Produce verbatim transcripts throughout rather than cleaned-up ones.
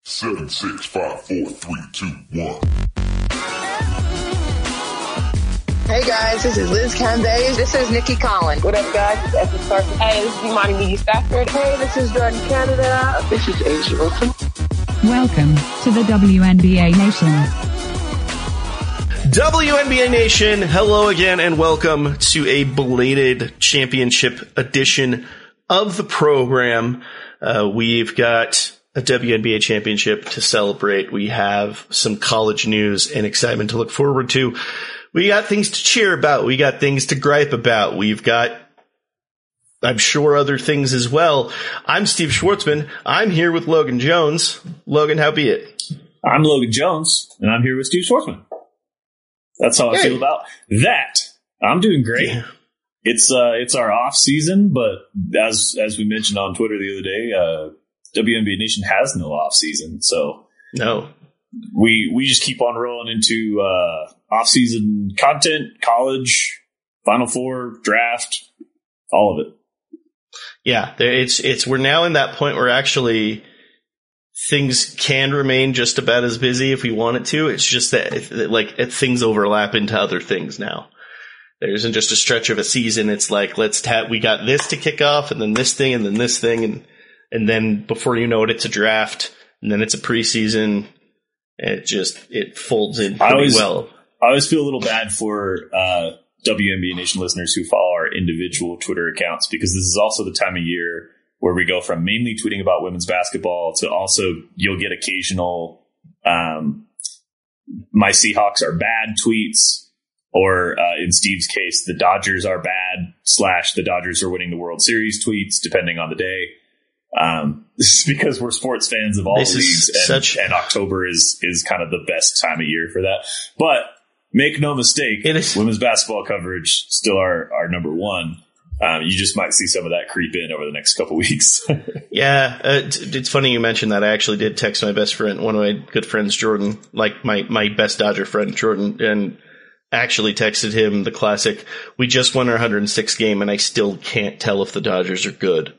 Seven, six, five, four, three, two, one. Hey guys, this is Liz Cambage. This is Nikki Collins. What up, guys? This is Esther Sarkis. Hey, this is Imani Migi Stafford. Hey, this is Jordan Canada. This is Asia Wilson. Welcome to the W N B A Nation. W N B A Nation, hello again and welcome to a belated championship edition of the program. Uh, we've got a W N B A championship to celebrate. We have some college news and excitement to look forward to. We got things to cheer about. We got things to gripe about. We've got, I'm sure, other things as well. I'm Steve Schwartzman. I'm here with Logan Jones. Logan, how be it? I'm Logan Jones, and I'm here with Steve Schwartzman. That's how I hey. feel about that. I'm doing great. Yeah. It's uh, it's our off season, but as as we mentioned on Twitter the other day, uh, W N B A Nation has no off season, so no, we we just keep on rolling into uh, off season content, college, Final Four, draft, all of it. Yeah, it's it's we're now in that point where actually things can remain just about as busy if we wanted to. It's just that if, like if things overlap into other things now. There isn't just a stretch of a season. It's like let's ta- we got this to kick off, and then this thing, and then this thing, and and then before you know it, it's a draft, and then it's a preseason. It just it folds in pretty I always, well. I always feel a little bad for uh, W N B A Nation listeners who follow our individual Twitter accounts, because this is also the time of year where we go from mainly tweeting about women's basketball to also you'll get occasional um, my Seahawks are bad tweets. Or uh, in Steve's case, the Dodgers are bad slash the Dodgers are winning the World Series tweets, depending on the day. Um, this is because we're sports fans of all this leagues, and, such... and October is is kind of the best time of year for that. But make no mistake, women's basketball coverage still our, our number one. Um, you just might see some of that creep in over the next couple weeks. yeah, uh, it's, it's funny you mentioned that. I actually did text my best friend, one of my good friends, Jordan, like my, my best Dodger friend, Jordan, and actually texted him the classic, we just won our one hundred sixth game and I still can't tell if the Dodgers are good.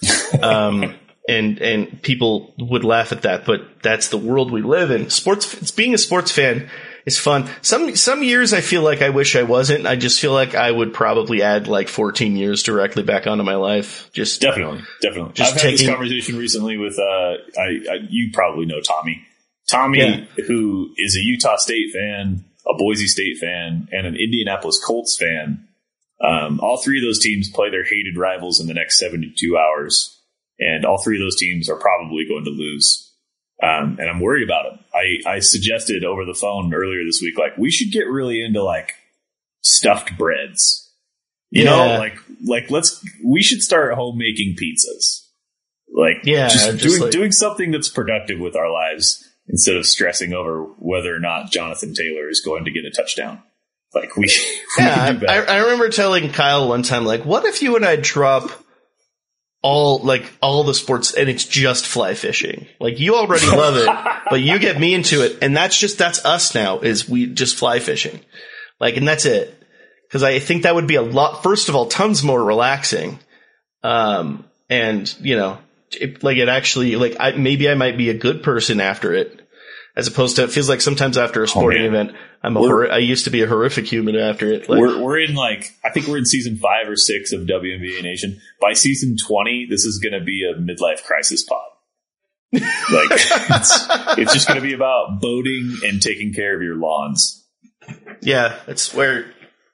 um, and, and people would laugh at that, but that's the world we live in. Sports, it's being a sports fan is fun. Some, some years I feel like I wish I wasn't. I just feel like I would probably add like fourteen years directly back onto my life. Just definitely, definitely. Just I've taking, had this conversation recently with, uh, I, I you probably know Tommy, Tommy, yeah. who is a Utah State fan, a Boise State fan, and an Indianapolis Colts fan. Um, all three of those teams play their hated rivals in the next seventy-two hours, and all three of those teams are probably going to lose. Um, and I'm worried about it. I, I suggested over the phone earlier this week, like, we should get really into, like, stuffed breads. You yeah. know, like, like let's, we should start homemaking pizzas. Like, yeah, just, just doing, like, doing something that's productive with our lives, instead of stressing over whether or not Jonathan Taylor is going to get a touchdown. Like, we, we yeah, do I, I remember telling Kyle one time, like, what if you and I drop all, like, all the sports and it's just fly fishing? Like, you already love it, but you get me into it. And that's just, that's us now, is we just fly fishing. Like, and that's it. Cause I think that would be a lot, first of all, tons more relaxing. Um, and, you know, It, like it actually, like I, maybe I might be a good person after it, as opposed to it feels like sometimes after a sporting oh, event, I'm a hor- I used to be a horrific human after it. Like, we're we're in like I think we're in season five or six of W N B A Nation. By season twenty, this is going to be a midlife crisis pod. Like it's, it's just going to be about boating and taking care of your lawns. Yeah, it's where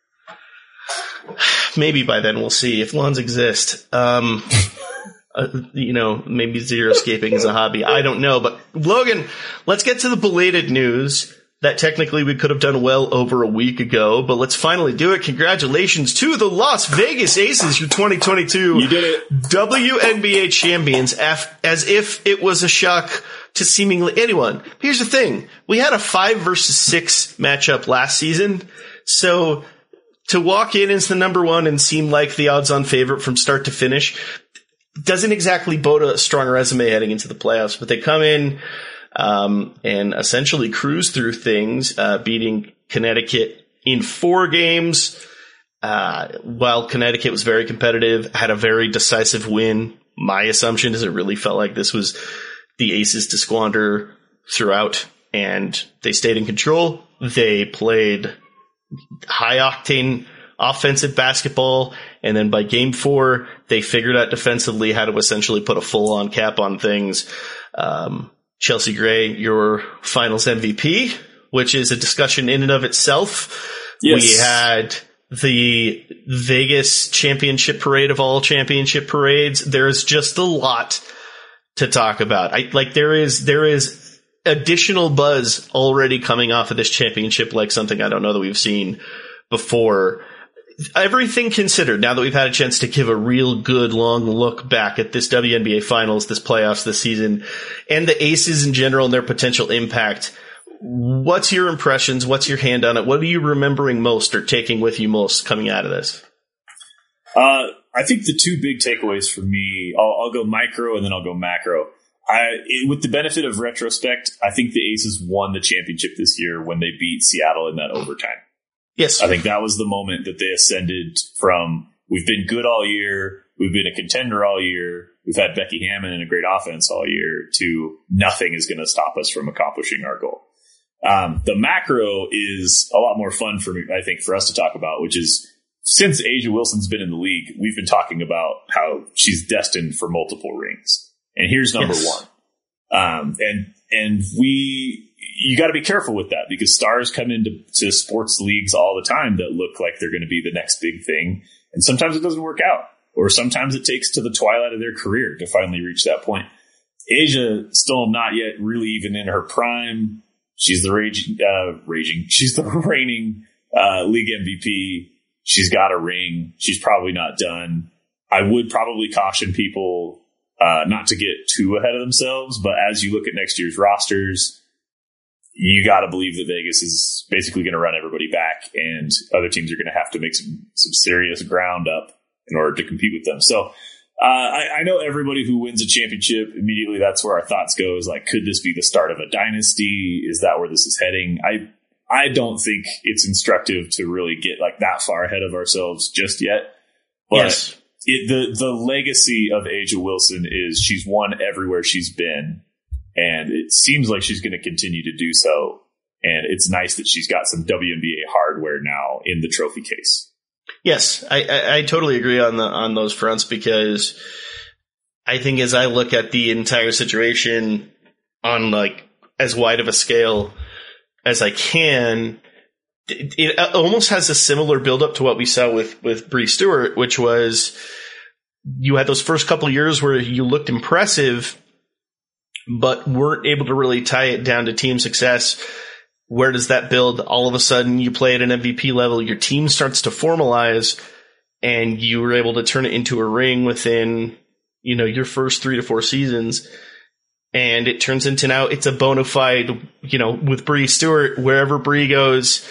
maybe by then we'll see if lawns exist. Um, Uh, you know, maybe xeriscaping is a hobby. I don't know. But, Logan, let's get to the belated news that technically we could have done well over a week ago. But let's finally do it. Congratulations to the Las Vegas Aces, your twenty twenty-two you did it. W N B A champions, as if it was a shock to seemingly anyone. Here's the thing. We had a five versus six matchup last season. So to walk in as the number one and seem like the odds-on favorite from start to finish doesn't exactly bode a strong resume heading into the playoffs, but they come in um, and essentially cruise through things, uh, beating Connecticut in four games. Uh, while Connecticut was very competitive, had a very decisive win. My assumption is it really felt like this was the Aces to squander throughout, and they stayed in control. They played high octane offensive basketball, and then by game four, they figured out defensively how to essentially put a full on cap on things. Um, Chelsea Gray, your finals M V P, which is a discussion in and of itself. Yes. We had the Vegas championship parade of all championship parades. There's just a lot to talk about. I like there is, there is additional buzz already coming off of this championship, like something I don't know that we've seen before. Everything considered, now that we've had a chance to give a real good long look back at this W N B A finals, this playoffs this season, and the Aces in general and their potential impact, what's your impressions? What's your hand on it? What are you remembering most or taking with you most coming out of this? Uh, I think the two big takeaways for me, I'll, I'll go micro and then I'll go macro. I, it, with the benefit of retrospect, I think the Aces won the championship this year when they beat Seattle in that overtime. Yes. I think that was the moment that they ascended from, we've been good all year, we've been a contender all year, we've had Becky Hammon and a great offense all year, to nothing is going to stop us from accomplishing our goal. Um, the macro is a lot more fun for me, I think, for us to talk about, which is since A'ja Wilson's been in the league, we've been talking about how she's destined for multiple rings. And here's number yes. one. Um, and, and we, you got to be careful with that because stars come into to sports leagues all the time that look like they're going to be the next big thing. And sometimes it doesn't work out, or sometimes it takes to the twilight of their career to finally reach that point. A'ja still not yet really even in her prime. She's the raging, uh, raging. She's the reigning, uh, league M V P. She's got a ring. She's probably not done. I would probably caution people, uh, not to get too ahead of themselves, but as you look at next year's rosters, you got to believe that Vegas is basically going to run everybody back, and other teams are going to have to make some, some serious ground up in order to compete with them. So, uh, I, I know everybody who wins a championship, immediately that's where our thoughts go is like, could this be the start of a dynasty? Is that where this is heading? I, I don't think it's instructive to really get like that far ahead of ourselves just yet. But yes. it, the, the legacy of A'ja Wilson is she's won everywhere she's been. And it seems like she's going to continue to do so. And it's nice that she's got some W N B A hardware now in the trophy case. Yes, I, I, I totally agree on the on those fronts, because I think as I look at the entire situation on like as wide of a scale as I can, it, it almost has a similar buildup to what we saw with, with Bree Stewart, which was you had those first couple of years where you looked impressive, but weren't able to really tie it down to team success. Where does that build? All of a sudden you play at an M V P level, your team starts to formalize, and you were able to turn it into a ring within, you know, your first three to four seasons. And it turns into now it's a bona fide, you know, with Bree Stewart, wherever Bree goes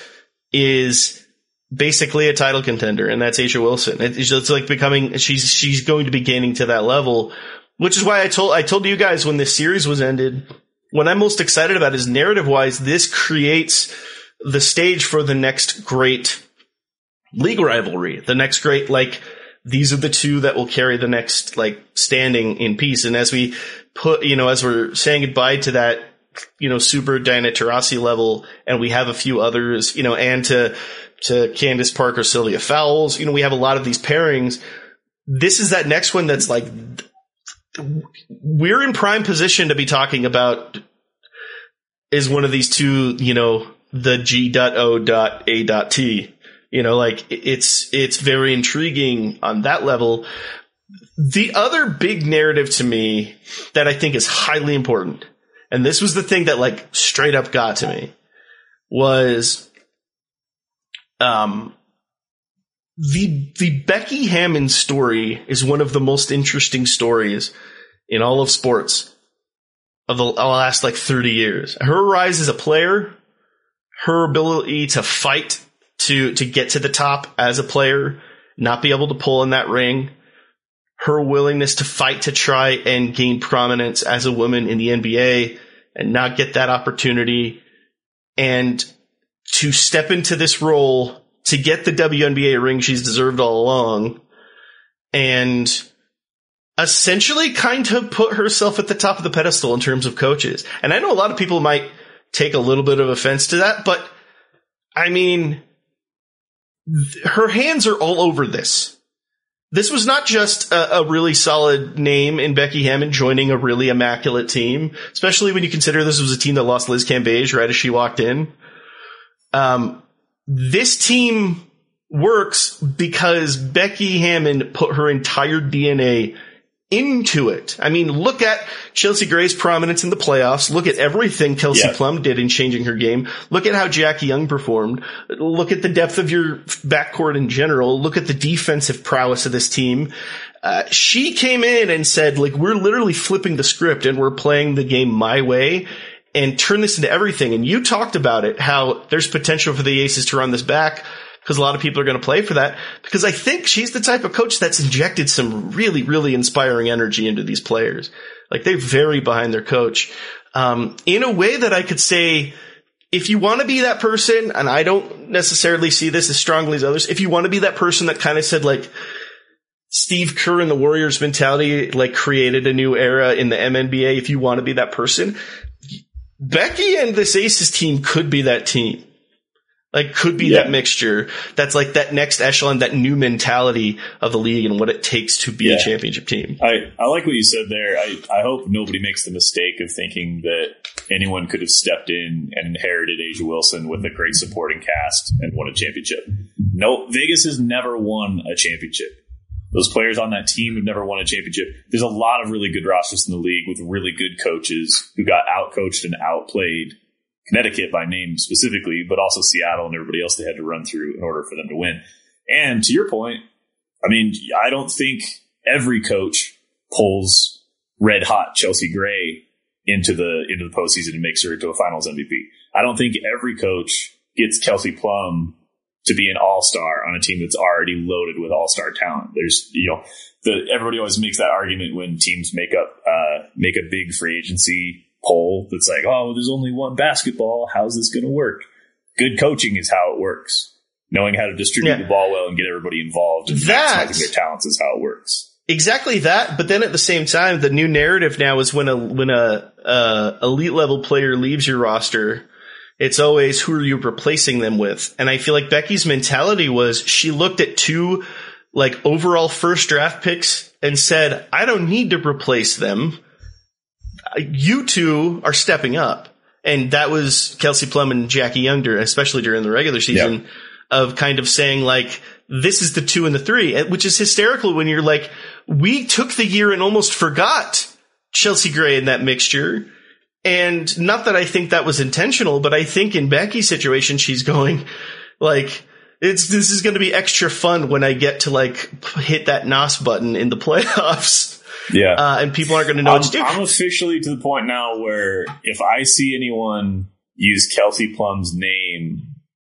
is basically a title contender, and that's A'ja Wilson. It's just like becoming, she's, she's going to be gaining to that level. Which is why I told I told you guys when this series was ended, what I'm most excited about is narrative-wise, this creates the stage for the next great league rivalry. The next great, like, these are the two that will carry the next, like, standing in peace. And as we put, you know, as we're saying goodbye to that, you know, super Diana Taurasi level, and we have a few others, you know, and to, to Candace Parker, Sylvia Fowles, you know, we have a lot of these pairings. This is that next one that's like, we're in prime position to be talking about is one of these two, you know, the G O A T, you know, like it's, it's very intriguing on that level. The other big narrative to me that I think is highly important, and this was the thing that like straight up got to me, was, um, The the Becky Hammon story is one of the most interesting stories in all of sports of the last like thirty years. Her rise as a player, her ability to fight to to get to the top as a player, not be able to pull in that ring, her willingness to fight to try and gain prominence as a woman in the N B A and not get that opportunity, and to step into this role to get the W N B A ring she's deserved all along. And essentially kind of put herself at the top of the pedestal in terms of coaches. And I know a lot of people might take a little bit of offense to that, but I mean, th- her hands are all over this. This was not just a, a really solid name in Becky Hammon joining a really immaculate team, especially when you consider this was a team that lost Liz Cambage right as she walked in. Um, this team works because Becky Hammon put her entire D N A into it. I mean, look at Chelsea Gray's prominence in the playoffs. Look at everything Kelsey yeah. Plum did in changing her game. Look at how Jackie Young performed. Look at the depth of your backcourt in general. Look at the defensive prowess of this team. Uh, she came in and said, like, we're literally flipping the script and we're playing the game my way and turn this into everything. And you talked about it, how there's potential for the Aces to run this back, because a lot of people are going to play for that, because I think she's the type of coach that's injected some really, really inspiring energy into these players. Like, they're very behind their coach, um, in a way that I could say, if you want to be that person, and I don't necessarily see this as strongly as others, if you want to be that person that kind of said, like, Steve Kerr and the Warriors mentality, like, created a new era in the M N B A, if you want to be that person, Becky and this Aces team could be that team. Like, could be yeah. that mixture. That's like that next echelon, that new mentality of the league and what it takes to be yeah. a championship team. I, I like what you said there. I, I hope nobody makes the mistake of thinking that anyone could have stepped in and inherited A'ja Wilson with a great supporting cast and won a championship. No, Vegas has never won a championship. Those players on that team have never won a championship. There's a lot of really good rosters in the league with really good coaches who got outcoached and outplayed. Connecticut by name specifically, but also Seattle and everybody else they had to run through in order for them to win. And to your point, I mean, I don't think every coach pulls red hot Chelsea Gray into the into the postseason and makes her into a Finals M V P. I don't think every coach gets Kelsey Plum to be an all-star on a team that's already loaded with all-star talent. There's, you know, the everybody always makes that argument when teams make up uh, make a big free agency poll that's like, oh, there's only one basketball. How's this going to work? Good coaching is how it works. Knowing how to distribute yeah. the ball well and get everybody involved and that, maximizing their talents is how it works. Exactly that. But then at the same time, the new narrative now is when a when a uh, elite level player leaves your roster, it's always who are you replacing them with? And I feel like Becky's mentality was she looked at two like overall first draft picks and said, I don't need to replace them. You two are stepping up. And that was Kelsey Plum and Jackie Young, especially during the regular season, yep. of kind of saying, like, this is the two and the three, which is hysterical when you're like, we took the year and almost forgot Chelsea Gray in that mixture. And not that I think that was intentional, but I think in Becky's situation, she's going, like, it's this is going to be extra fun when I get to, like, hit that N O S button in the playoffs. Yeah. Uh, and people aren't going to know I'm, what to do. I'm officially to the point now where if I see anyone use Kelsey Plum's name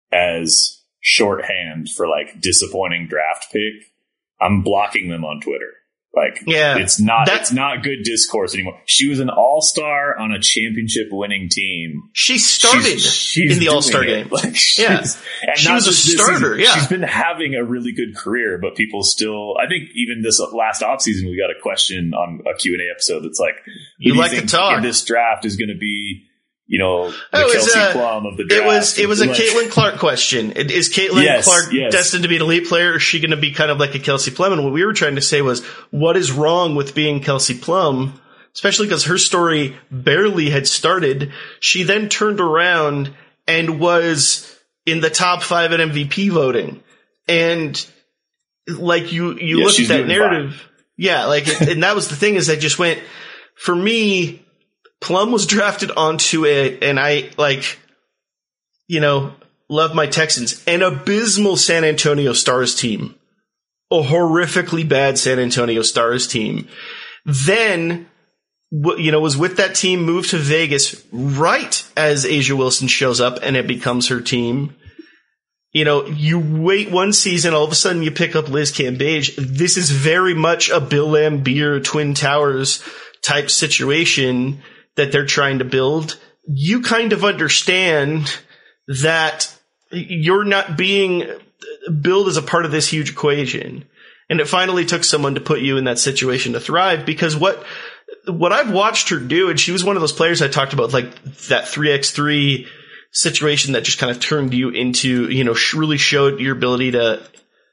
as shorthand for, like, disappointing draft pick, I'm blocking them on Twitter. Like, yeah, it's not it's not good discourse anymore. She was an all-star on a championship-winning team. She started she's, she's in the all-star game. Like, yeah, and she was a starter. Yeah, she's been having a really good career, but people still. I think even this last offseason, we got a question on a Q and A episode that's like, "You like you to talk? In this draft is going to be." You know, the oh, Kelsey a, Plum of the draft. It was it was a like, Caitlin Clark question. Is Caitlin yes, Clark yes. destined to be an elite player, or is she going to be kind of like a Kelsey Plum? And what we were trying to say was, what is wrong with being Kelsey Plum? Especially because her story barely had started. She then turned around and was in the top five at M V P voting. And like you, you yeah, look at that narrative. Fine. Yeah, like, and that was the thing is I just went, for me, Plum was drafted onto a, and I, like, you know, love my Texans, an abysmal San Antonio Stars team. A horrifically bad San Antonio Stars team. Then, you know, was with that team, moved to Vegas right as A'ja Wilson shows up and it becomes her team. You know, you wait one season, all of a sudden you pick up Liz Cambage. This is very much a Bill Laimbeer, Twin Towers type situation that they're trying to build. You kind of understand that you're not being billed as a part of this huge equation. And it finally took someone to put you in that situation to thrive, because what, what I've watched her do, and she was one of those players I talked about, like that three by three situation that just kind of turned you into, you know, really showed your ability to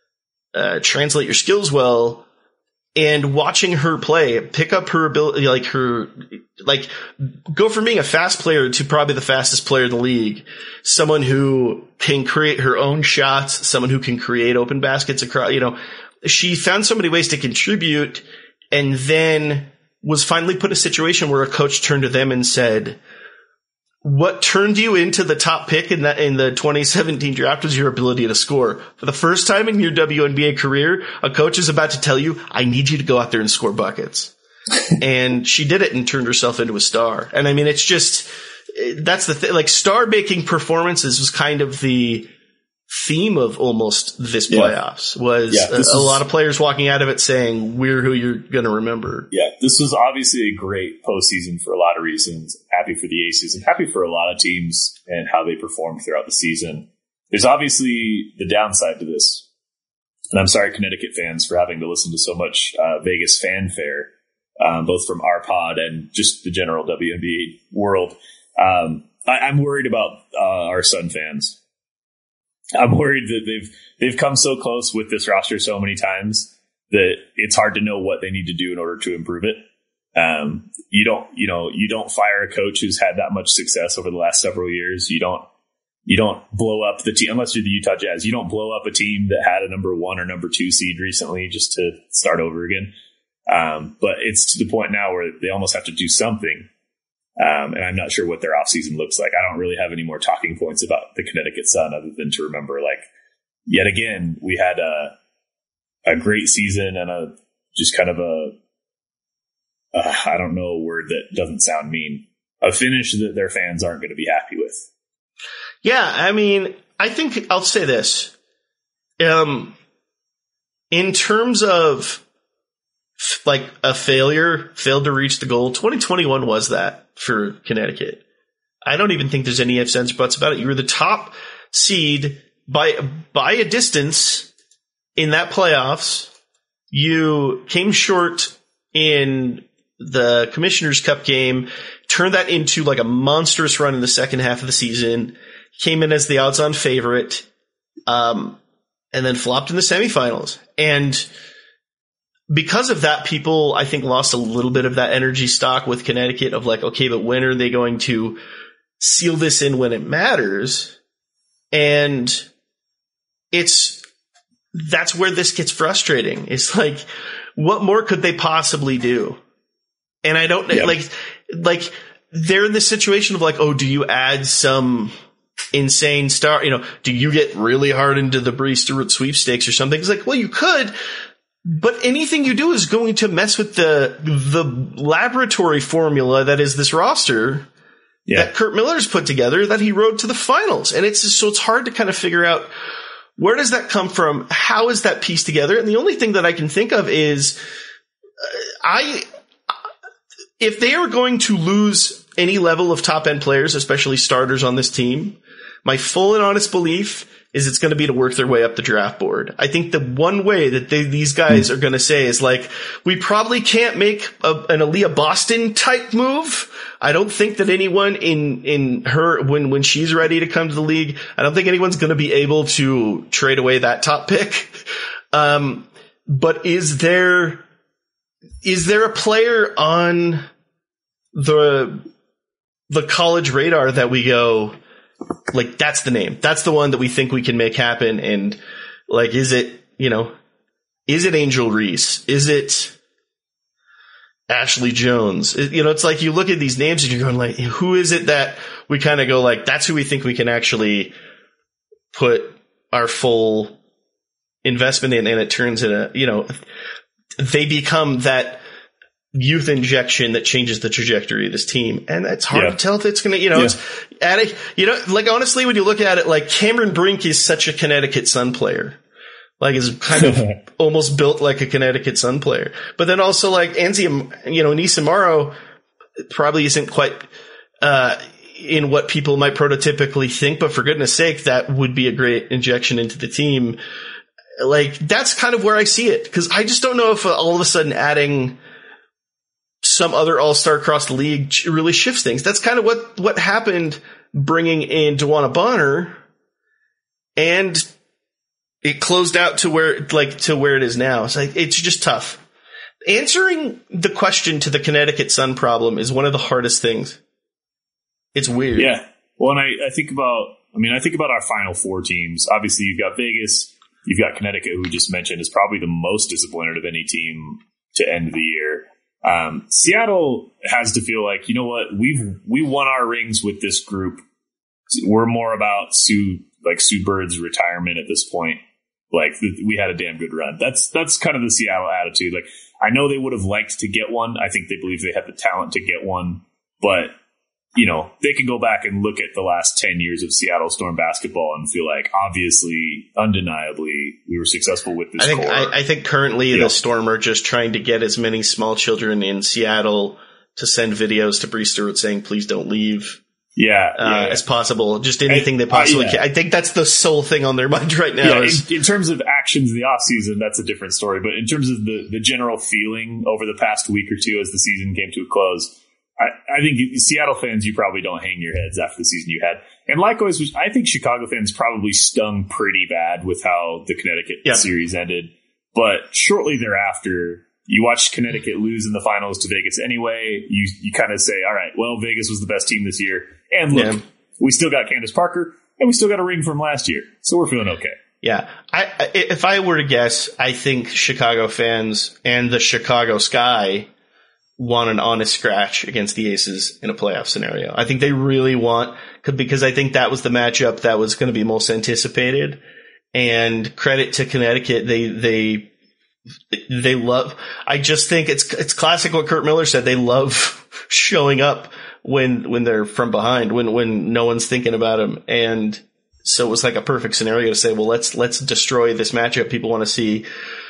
uh, translate your skills well. And watching her play, pick up her ability, like her, like go from being a fast player to probably the fastest player in the league. Someone who can create her own shots, someone who can create open baskets across, you know, she found so many ways to contribute, and then was finally put in a situation where a coach turned to them and said, what turned you into the top pick in that in the twenty seventeen draft was your ability to score. For the first time in your W N B A career, a coach is about to tell you, I need you to go out there and score buckets. And she did it and turned herself into a star. And I mean, it's just, that's the thing. Like, star making performances was kind of the theme of almost this playoffs. Yeah. Was yeah, a, a lot of players walking out of it saying, we're who you're going to remember. Yeah, this was obviously a great postseason for a lot of reasons. Happy for the Aces and happy for a lot of teams and how they performed throughout the season. There's obviously the downside to this. And I'm sorry, Connecticut fans, for having to listen to so much uh, Vegas fanfare, um, both from our pod and just the general W N B A world. Um, I, I'm worried about uh, our Sun fans. I'm worried that they've they've come so close with this roster so many times that it's hard to know what they need to do in order to improve it. Um, you don't, you know, you don't fire a coach who's had that much success over the last several years. You don't, you don't blow up the team unless you're the Utah Jazz. You don't blow up a team that had a number one or number two seed recently just to start over again. Um, but it's to the point now where they almost have to do something. Um, and I'm not sure what their offseason looks like. I don't really have any more talking points about the Connecticut Sun other than to remember, like, yet again, we had a, a great season and a just kind of a, uh, I don't know a word that doesn't sound mean, a finish that their fans aren't going to be happy with. Yeah, I mean, I think I'll say this. Um, in terms of like a failure, failed to reach the goal, twenty twenty-one was that for Connecticut. I don't even think there's any ifs, ands, buts about it. You were the top seed by by a distance in that playoffs. You came short in the Commissioner's Cup game, turned that into like a monstrous run in the second half of the season, came in as the odds-on favorite, um, and then flopped in the semifinals. And because of that, people, I think, lost a little bit of that energy stock with Connecticut of like, okay, but when are they going to seal this in when it matters? And it's, that's where this gets frustrating. It's like, what more could they possibly do? And I don't yeah. like, like they're in this situation of like, oh, do you add some insane star? You know, do you get really hard into the Bree Stewart sweepstakes or something? It's like, well, you could, but anything you do is going to mess with the the laboratory formula that is this roster yeah. that Curt Miller's put together that he rode to the finals. And it's just, so it's hard to kind of figure out, where does that come from? How is that pieced together? And the only thing that I can think of is uh, I. If they are going to lose any level of top-end players, especially starters on this team, my full and honest belief is it's going to be to work their way up the draft board. I think the one way that they, these guys are going to say is like, we probably can't make a, an Aaliyah Boston type move. I don't think that anyone in, in her, when, when she's ready to come to the league, I don't think anyone's going to be able to trade away that top pick. Um, but is there, Is there a player on the the college radar that we go, like, that's the name, that's the one that we think we can make happen? And like, is it, you know, is it Angel Reese? Is it Ashley Jones? It, you know, it's like you look at these names and you're going like, who is it that we kind of go like, that's who we think we can actually put our full investment in, and it turns into, you know, they become that youth injection that changes the trajectory of this team. And it's hard yeah. to tell if it's going to, you know, yeah. it's at a, you know, like honestly, when you look at it, like Cameron Brink is such a Connecticut Sun player, like is kind of almost built like a Connecticut Sun player. But then also like Anzi, you know, Nisa Morrow probably isn't quite, uh, in what people might prototypically think, but for goodness sake, that would be a great injection into the team. like, that's kind of where I see it. Because I just don't know if uh, all of a sudden adding some other all-star across the league really shifts things. That's kind of what, what happened bringing in DeWanna Bonner, and it closed out to where, like, to where it is now. It's like, it's just tough. Answering the question to the Connecticut Sun problem is one of the hardest things. It's weird. Yeah. Well, and I, I think about, I mean, I think about our final four teams. Obviously, you've got Vegas, you've got Connecticut, who we just mentioned is probably the most disappointed of any team to end the year. Um, Seattle has to feel like, you know what, we've we won our rings with this group. We're more about Sue, like Sue Bird's retirement at this point. Like, we had a damn good run. That's that's kind of the Seattle attitude. Like, I know they would have liked to get one. I think they believe they had the talent to get one, but you know, they can go back and look at the last ten years of Seattle Storm basketball and feel like, obviously, undeniably, we were successful with this I think, core. I, I think currently yeah. the Storm are just trying to get as many small children in Seattle to send videos to Bree Stewart saying, please don't leave. Yeah, uh, yeah, yeah. as possible. Just anything and, they possibly uh, yeah. can. I think that's the sole thing on their mind right now. Yeah, is, in, in terms of actions in the offseason, that's a different story. But in terms of the, the general feeling over the past week or two as the season came to a close, I, I think Seattle fans, you probably don't hang your heads after the season you had. And likewise, I think Chicago fans probably stung pretty bad with how the Connecticut yeah. series ended. But shortly thereafter, you watched Connecticut lose in the finals to Vegas anyway. You you kind of say, all right, well, Vegas was the best team this year. And look, yeah. we still got Candace Parker, and we still got a ring from last year. So we're feeling okay. Yeah. I, if I were to guess, I think Chicago fans and the Chicago Sky want an honest scratch against the Aces in a playoff scenario. I think they really want, because I think that was the matchup that was going to be most anticipated. And credit to Connecticut, they they they love. I just think it's it's classic what Kurt Miller said. They love showing up when when they're from behind, when when no one's thinking about them. And so it was like a perfect scenario to say, well, let's let's destroy this matchup people want to see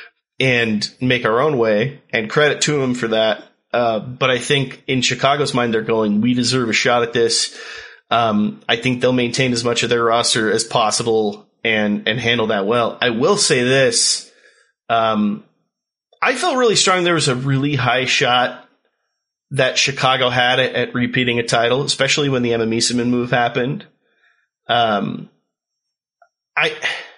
and make our own way. And credit to them for that. Uh, but I think in Chicago's mind, they're going, we deserve a shot at this. Um, I think they'll maintain as much of their roster as possible and, and handle that well. I will say this. Um, I felt really strong. There was a really high shot that Chicago had at, at repeating a title, especially when the Emma Mieseman move happened. Um, I,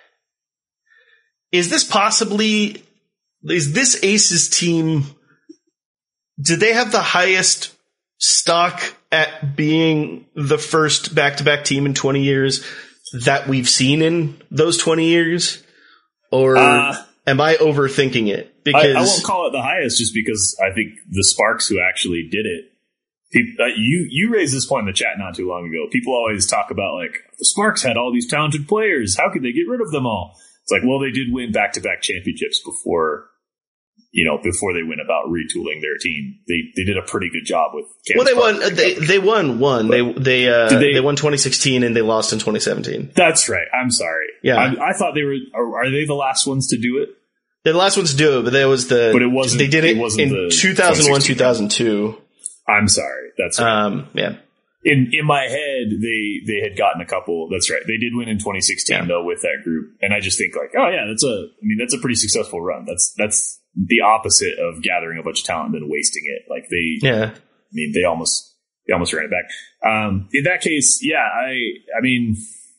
is this possibly, is this Aces team, did they have the highest stock at being the first back-to-back team in twenty years that we've seen in those twenty years? Or uh, am I overthinking it? Because I, I won't call it the highest just because I think the Sparks who actually did it, people, uh, you, you raised this point in the chat not too long ago. People always talk about, like, the Sparks had all these talented players. How could they get rid of them all? It's like, well, they did win back-to-back championships before... You know, before they went about retooling their team, they they did a pretty good job with. Candace well, they Parker. won. They they won one. But they they uh, they, they won twenty sixteen and they lost in twenty seventeen. That's right. I'm sorry. Yeah, I, I thought they were. Are, are they the last ones to do it? They're the last ones to do it, but there was the. But it wasn't. They did it, it wasn't in two thousand one, two thousand two. I'm sorry. That's right. Um. Yeah. In in my head, they they had gotten a couple. That's right. They did win in twenty sixteen yeah. though with that group, and I just think like, oh yeah, that's a. I mean, that's a pretty successful run. That's that's. The opposite of gathering a bunch of talent and then wasting it. Like they, yeah. I mean, they almost, they almost ran it back. Um, in that case, yeah, I, I mean,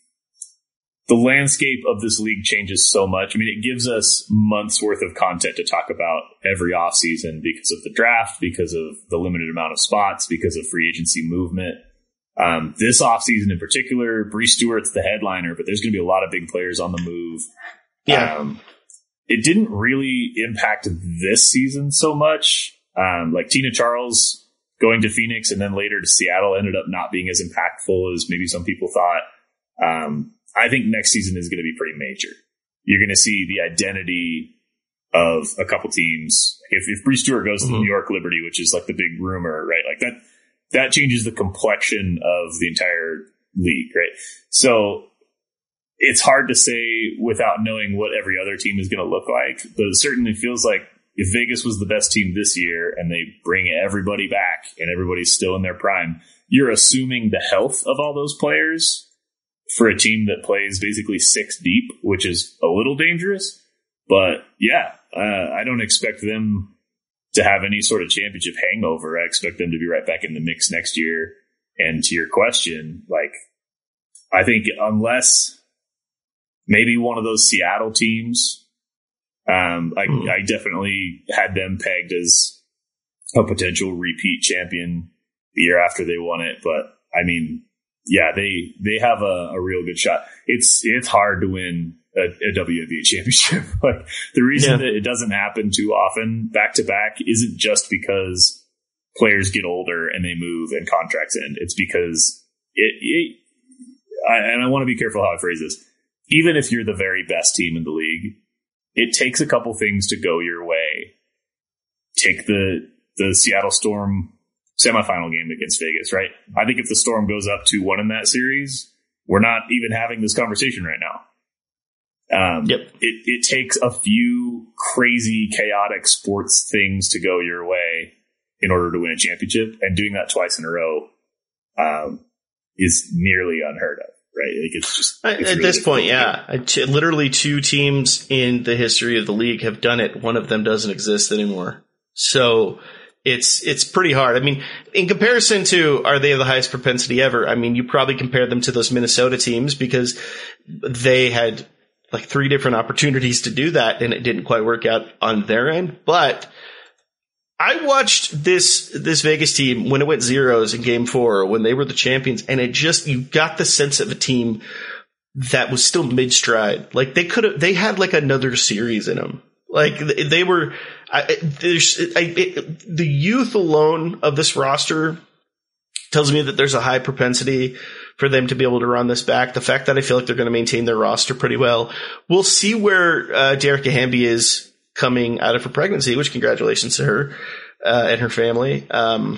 the landscape of this league changes so much. I mean, it gives us months worth of content to talk about every offseason because of the draft, because of the limited amount of spots, because of free agency movement. Um, this offseason in particular, Bree Stewart's the headliner, but there's going to be a lot of big players on the move. Yeah. Um, It didn't really impact this season so much. Um, like Tina Charles going to Phoenix and then later to Seattle ended up not being as impactful as maybe some people thought. Um, I think next season is going to be pretty major. You're going to see the identity of a couple teams. If, if Bree Stewart goes mm-hmm. to the New York Liberty, which is like the big rumor, right? Like that, that changes the complexion of the entire league, right? So, it's hard to say without knowing what every other team is going to look like, but it certainly feels like if Vegas was the best team this year and they bring everybody back and everybody's still in their prime, you're assuming the health of all those players for a team that plays basically six deep, which is a little dangerous. but yeah, uh, I don't expect them to have any sort of championship hangover. I expect them to be right back in the mix next year. And to your question, like, I think unless maybe one of those Seattle teams, um, I, mm. I definitely had them pegged as a potential repeat champion the year after they won it. But I mean, yeah, they, they have a, a real good shot. It's, it's hard to win a, a W N B A championship. Like, the reason yeah. that it doesn't happen too often back to back isn't just because players get older and they move and contracts end. It's because it, it I, and I want to be careful how I phrase this. Even if you're the very best team in the league, it takes a couple things to go your way. Take the, the Seattle Storm semifinal game against Vegas, right? I think if the Storm goes up two one in that series, we're not even having this conversation right now. Um, yep. It, it takes a few crazy, chaotic sports things to go your way in order to win a championship, and doing that twice in a row um, is nearly unheard of, right? Like, it's just it's at really this point, yeah. T- literally, two teams in the history of the league have done it. One of them doesn't exist anymore, so it's it's pretty hard. I mean, in comparison to, are they the highest propensity ever? I mean, you probably compare them to those Minnesota teams because they had like three different opportunities to do that, and it didn't quite work out on their end. But I watched this this Vegas team when it went zeros in game four, when they were the champions, and it just, you got the sense of a team that was still mid-stride. Like, they could have, they had like another series in them. Like, they were, I, there's, I, it, the youth alone of this roster tells me that there's a high propensity for them to be able to run this back. The fact that I feel like they're going to maintain their roster pretty well. We'll see where uh, Derek Hamby is coming out of her pregnancy, which congratulations to her uh, and her family. Um,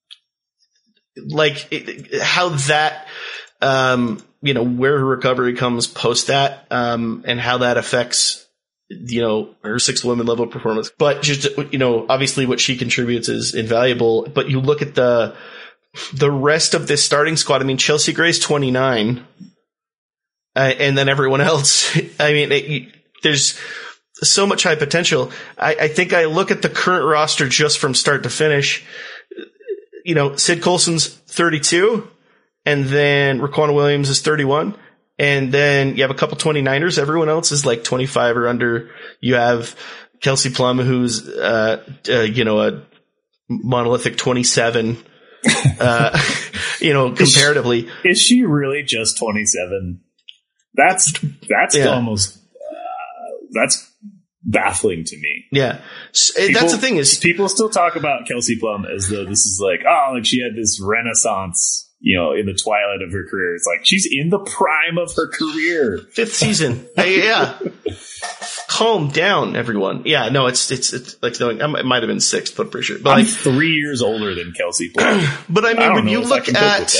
like it, how that, um, you know, where her recovery comes post that, um, and how that affects, you know, her six women level performance. But just, you know, obviously what she contributes is invaluable. But you look at the the rest of this starting squad. I mean, Chelsea Gray's twenty-nine, uh, and then everyone else. I mean, it, there's so much high potential. I, I think I look at the current roster just from start to finish. You know, Sid Colson's thirty-two, and then Raquan Williams is thirty-one. And then you have a couple twenty-niners. Everyone else is like twenty-five or under. You have Kelsey Plum, who's, uh, uh you know, a monolithic twenty-seven, uh, you know, comparatively. Is she, is she really just twenty-seven? That's, that's yeah. almost, uh, that's baffling to me. Yeah. People, that's the thing is, people still talk about Kelsey Plum as though this is like, oh, like she had this renaissance, you know, in the twilight of her career. It's like, she's in the prime of her career. Fifth season. Hey, yeah. Calm down, everyone. Yeah, no, it's, it's, it's like, no, it might have been sixth, but pretty sure. But I'm like, three years older than Kelsey Plum. But I mean, I when you look at,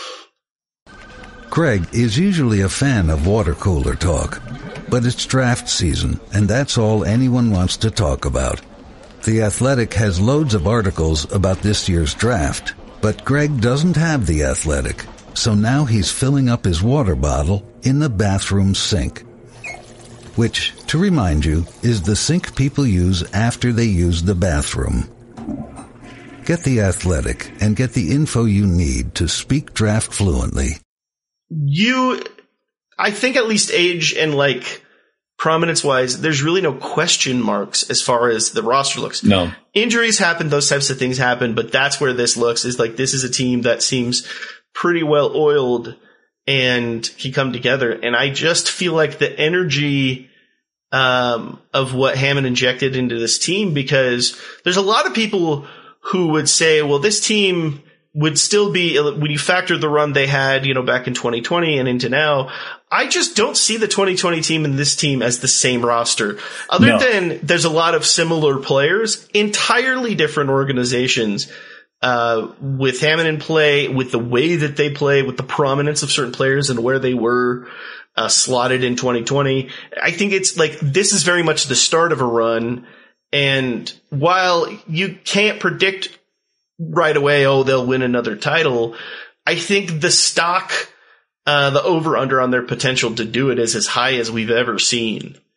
Greg is usually a fan of water cooler talk, but it's draft season, and that's all anyone wants to talk about. The Athletic has loads of articles about this year's draft, but Greg doesn't have The Athletic, so now he's filling up his water bottle in the bathroom sink, which, to remind you, is the sink people use after they use the bathroom. Get The Athletic and get the info you need to speak draft fluently. You, I think at least age and like prominence wise, there's really no question marks as far as the roster looks. No. Injuries happen, those types of things happen, but that's where this looks, is like this is a team that seems pretty well oiled and can come together. And I just feel like the energy um, of what Hammond injected into this team, because there's a lot of people who would say, well, this team would still be, when you factor the run they had, you know, back in twenty twenty and into now, I just don't see the twenty twenty team and this team as the same roster. Other no. than there's a lot of similar players, entirely different organizations, uh, with Hammond in play, with the way that they play, with the prominence of certain players and where they were uh, slotted in twenty twenty. I think it's like, this is very much the start of a run. And while you can't predict right away, oh, they'll win another title, I think the stock, uh, the over-under on their potential to do it is as high as we've ever seen.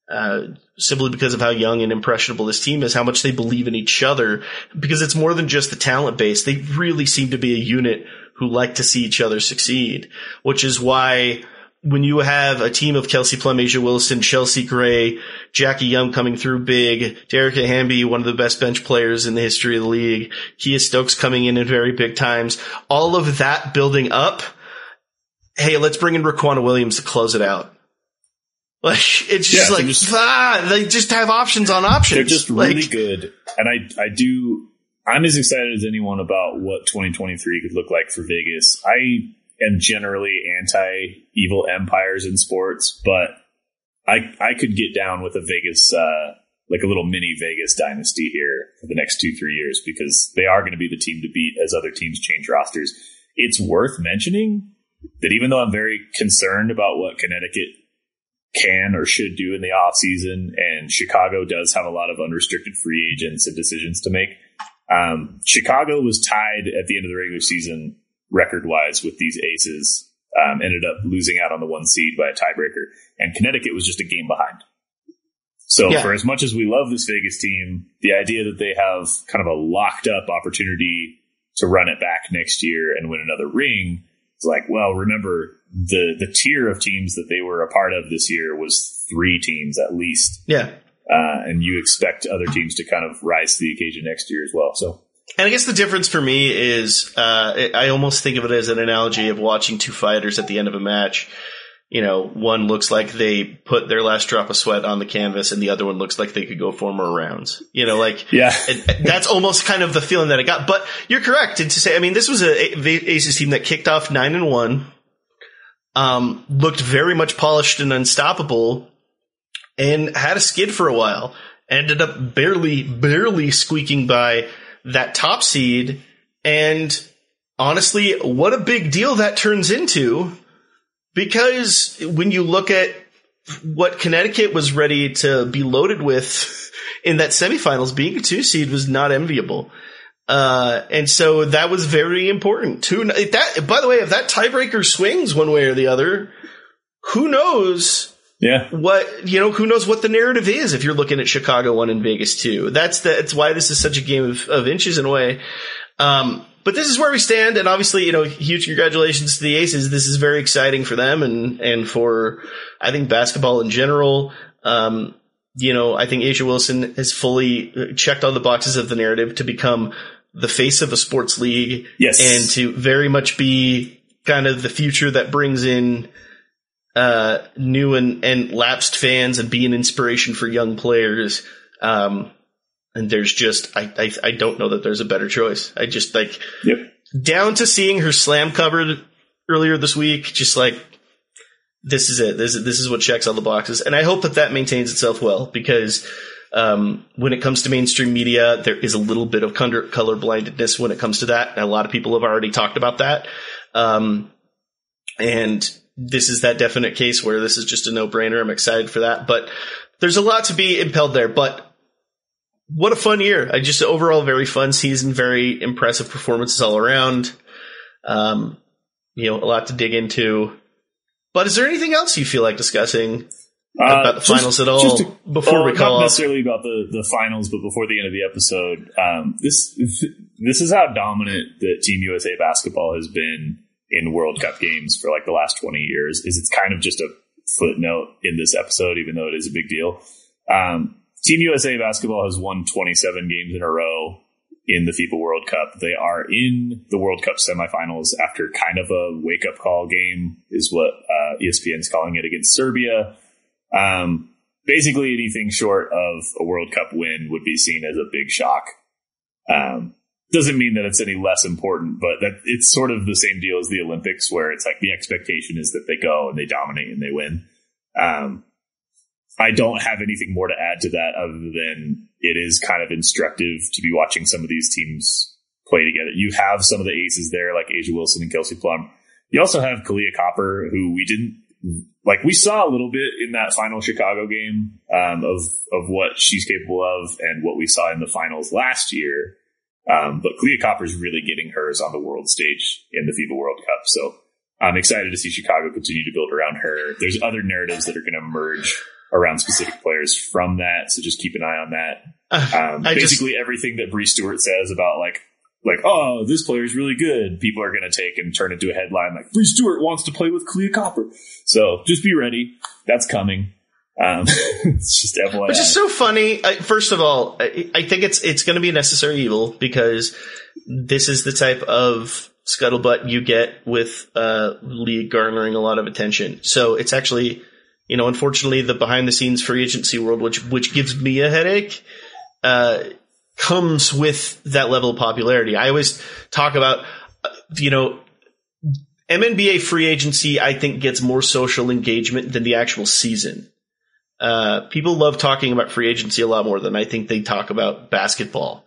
uh, simply because of how young and impressionable this team is, how much they believe in each other, because it's more than just the talent base. They really seem to be a unit who like to see each other succeed, which is why when you have a team of Kelsey Plum, Asia Wilson, Chelsea Gray, Jackie Young coming through big, Derek Hamby, one of the best bench players in the history of the league, Kia Stokes coming in in very big times, all of that building up, hey, let's bring in Raquan Williams to close it out. Like, it's just yeah, like, just, ah, they just have options on options. They're just really like, good. And I, I do, I'm as excited as anyone about what twenty twenty-three could look like for Vegas. I am generally anti-evil empires in sports, but I I could get down with a Vegas, uh, like a little mini Vegas dynasty here for the next two, three years, because they are going to be the team to beat as other teams change rosters. It's worth mentioning that even though I'm very concerned about what Connecticut can or should do in the offseason, and Chicago does have a lot of unrestricted free agents and decisions to make, um, Chicago was tied at the end of the regular season record-wise with these aces, um, ended up losing out on the one seed by a tiebreaker, and Connecticut was just a game behind. So yeah. For as much as we love this Vegas team, the idea that they have kind of a locked-up opportunity to run it back next year and win another ring, it's like, well, remember, the the tier of teams that they were a part of this year was three teams at least. Yeah. Uh, and you expect other teams to kind of rise to the occasion next year as well. So, and I guess the difference for me is uh, I almost think of it as an analogy of watching two fighters at the end of a match. You know, one looks like they put their last drop of sweat on the canvas, and the other one looks like they could go four more rounds. You know, like, yeah, it, that's almost kind of the feeling that I got. But you're correct to say, I mean, this was a Aces team that kicked off nine and one, um, looked very much polished and unstoppable, and had a skid for a while. Ended up barely, barely squeaking by that top seed. And honestly, what a big deal that turns into. Because when you look at what Connecticut was ready to be loaded with in that semifinals, being a two seed was not enviable. Uh, and so that was very important. Two, that, by the way, if that tiebreaker swings one way or the other, who knows yeah. what, you know, who knows what the narrative is if you're looking at Chicago one and Vegas two. That's the, that's why this is such a game of, of inches in a way. Um, But this is where we stand, and obviously, you know, huge congratulations to the Aces. This is very exciting for them and, and for, I think, basketball in general. Um, you know, I think Asia Wilson has fully checked all the boxes of the narrative to become the face of a sports league. Yes. And to very much be kind of the future that brings in uh, new and, and lapsed fans and be an inspiration for young players. Um And there's just, I, I I don't know that there's a better choice. I just like, yep. down to seeing her slam covered earlier this week, just like, this is it. This is, this is what checks all the boxes. And I hope that that maintains itself well, because um, when it comes to mainstream media, there is a little bit of color, color blindedness when it comes to that. And a lot of people have already talked about that. Um, and this is that definite case where this is just a no-brainer. I'm excited for that. But there's a lot to be impelled there. But what a fun year. I just overall very fun season, very impressive performances all around. Um, you know, a lot to dig into. But is there anything else you feel like discussing uh, about the just, finals at all to, before uh, we call not off? necessarily about the, the finals, but before the end of the episode. Um, this this is how dominant that Team U S A basketball has been in World Cup games for like the last twenty years. Is it's kind of just a footnote in this episode, even though it is a big deal. Um, Team U S A basketball has won twenty-seven games in a row in the FIFA World Cup. They are in the World Cup semifinals after kind of a wake-up call game is what uh, E S P N is calling it against Serbia. Um, basically, anything short of a World Cup win would be seen as a big shock. Um, doesn't mean that it's any less important, but that it's sort of the same deal as the Olympics, where it's like the expectation is that they go and they dominate and they win. Um, I don't have anything more to add to that other than it is kind of instructive to be watching some of these teams play together. You have some of the aces there, like Asia Wilson and Kelsey Plum. You also have Kalia Copper, who we didn't like. We saw a little bit in that final Chicago game um, of of what she's capable of and what we saw in the finals last year. Um, but Kalia Copper is really getting hers on the world stage in the FIFA World Cup. So I'm excited to see Chicago continue to build around her. There's other narratives that are going to emerge around specific players from that. So just keep an eye on that. Um, I basically just, everything that Bree Stewart says about like, like, oh, this player is really good, people are going to take and turn into a headline like Bree Stewart wants to play with Kalia Copper. So just be ready. That's coming. Um, it's just F Y I. Which is so funny. I, first of all, I, I think it's it's going to be a necessary evil because this is the type of scuttlebutt you get with uh, league garnering a lot of attention. So it's actually, you know, unfortunately, the behind the scenes free agency world, which which gives me a headache, uh, comes with that level of popularity. I always talk about, you know, M N B A free agency, I think, gets more social engagement than the actual season. Uh, people love talking about free agency a lot more than I think they talk about basketball.